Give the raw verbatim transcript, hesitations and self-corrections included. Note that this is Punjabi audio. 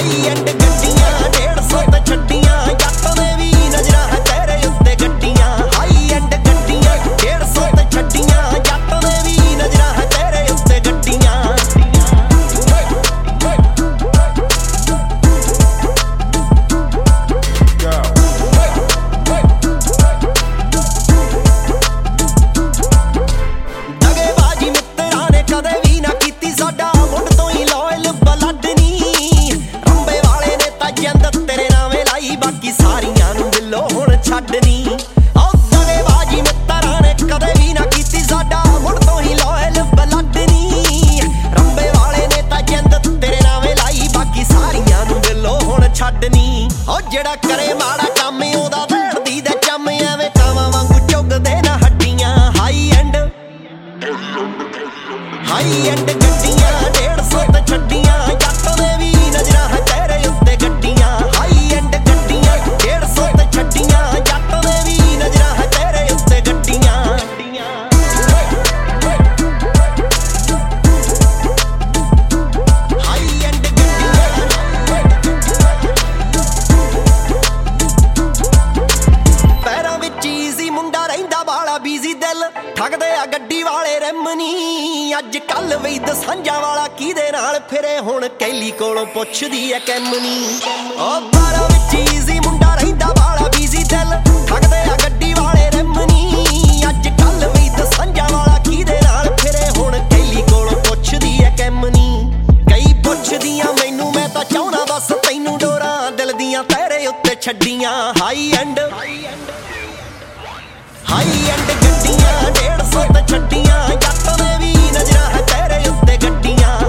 ਹਾਈ ਐਂਡ ਗੱਡੀਆਂ ਡੇਢ ਸੌ ਤੇ ਛੱਡੀਆਂ ਜੱਟ ਦੇ ਵੀ ਨਜ਼ਰਾਂ ਹੈ ਤੇਰੇ ਉੱਤੇ ਗੱਡੀਆਂ ਹਾਈ ਐਂਡ ਗੱਡੀਆਂ ਡੇਢ ਸੌ ਤੇ ਛੱਡੀਆਂ ਜੱਟ ਦੇ ਵੀ ਨਜ਼ਰਾਂ ਹੈ ਤੇਰੇ ਉੱਤੇ ਗੱਡੀਆਂ ਦਗੇਬਾਜ਼ੀ ਮਿੱਤਰਾਂ ਨੇ ਕਦੇ ਵੀ ਨਾ ਕੀਤੀ ਸਾਡਾ ਮੁੱਢ ਤੋਂ ਹੀ ਲੋਇਲ ਬਲੱਡ ਨੀ ਰੰਬੇ ਵਾਲੇ ਨੇ ਤਾਂ ਜਿੰਦ ਤੇਰੇ ਨਾਵੇਂ ਲਾਈ ਬਾਕੀ ਸਾਰੀਆਂ ਨੂੰ ਦਿਲੋਂ ਹੁਣ ਛੱਡ ਨੀ ਉਹ ਦਗੇਬਾਜ਼ੀ ਮਿੱਤਰਾਂ ਨੇ ਕਦੇ ਵੀ ਨਾ ਕੀਤੀ ਸਾਡਾ ਮੁੱਢ ਤੋਂ ਹੀ ਲੋਇਲ ਬਲੱਡ ਨੀ ਰੰਬੇ ਵਾਲੇ ਨੇ ਤਾਂ ਜਿੰਦ ਤੇਰੇ ਨਾਵੇਂ ਲਾਈ ਬਾਕੀ ਸਾਰੀਆਂ ਨੂੰ ਦਿਲੋਂ ਹੁਣ ਛੱਡ ਨੀ ਉਹ ਜਿਹੜਾ ਕਰੇ ਮਾੜਾ ਕੰਮ ਉਹਦਾ ਵੇੜਦੀ ਦੇ ਚੰਮ ਐਵੇਂ ਕਾਵਾਂ ਵਾਂਗੂ ਚੁੱਗਦੇ ਨਾ ਹੱਡੀਆਂ ਹਾਈ ਐਂਡ ਹਾਈ ਐਂਡ ਗੱਡੀਆਂ ਡੇਢ ਸੌ ਤੇ ਛੱਡੀਆਂ ਜੱਟ ਦੇ ਵੀ ਨਜ਼ਰਾਂ ਹੈ ਤੇਰੇ ਉੱਤੇ ਗੱਡੀਆਂ ਹਾਈ ਐਂਡ ਗੱਡੀਆਂ ਡੇਢ ਸੌ ਤੇ ਛੱਡੀਆਂ ਜੱਟ ਦੇ ਵੀ ਨਜ਼ਰਾਂ ਹੈ ਤੇਰੇ ਉੱਤੇ ਗੱਡੀਆਂ ਹਾਈ ਐਂਡ ਗੱਡੀਆਂ ਪੈਰਾਂ ਵਿੱਚ ਈਜ਼ੀ ਮੁੰਡਾ ਰਹਿੰਦਾ ਵਾਲਾ ਬੀਜ਼ੀ ਦਿਲ ਠੱਗਦੇ ਆ ਗੱਡੀ ਵਾਲੇ ਰਿਮ ਨੀ ਅੱਜ ਕੱਲ ਵੀ ਦਸਾਂਝਾਂ ਵਾਲਾ ਕਿਹਦੇ ਨਾਲ ਫਿਰੇ ਹੁਣ ਕੈਲੀ ਕੋਲੋਂ ਪੁੱਛਦੀ ਐ ਕੈਮਨੀ ਉਹ ਬਾਰਾਂ ਵਿੱਚ ਈਜ਼ੀ ਮੁੰਡਾ ਰਹਿੰਦਾ ਵਾਲਾ ਬੀਜ਼ੀ ਦਿਲ ਠੱਗਦੇ ਆ ਗੱਡੀ ਵਾਲੇ ਰਿਮ ਨੀ ਅੱਜ ਕੱਲ ਵੀ ਦਸਾਂਝਾਂ ਵਾਲਾ ਕਿਹਦੇ ਨਾਲ ਫਿਰੇ ਹੁਣ ਕੈਲੀ ਕੋਲੋਂ ਪੁੱਛਦੀ ਐ ਕੈਮਨੀ ਕਈ ਪੁੱਛਦੀਆਂ ਮੈਨੂੰ ਮੈਂ ਤਾਂ ਚਾਹੁੰਦਾ ਬਸ ਤੈਨੂੰ ਡੋਰਾਂ ਦਿਲ ਦੀਆਂ ਤੇਰੇ ਉੱਤੇ ਛੱਡੀਆਂ ਹਾਈ ਐਂਡ ਹਾਈ ਐਂਡ ਗੱਡੀਆਂ ਡੇਢ ਸੌ ਤੇ ਛੱਡੀਆਂ ਜੱਟ ਦੇ ਵੀ ਨਜ਼ਰਾਂ ਹੈ ਤੇਰੇ ਉੱਤੇ ਗੱਡੀਆਂ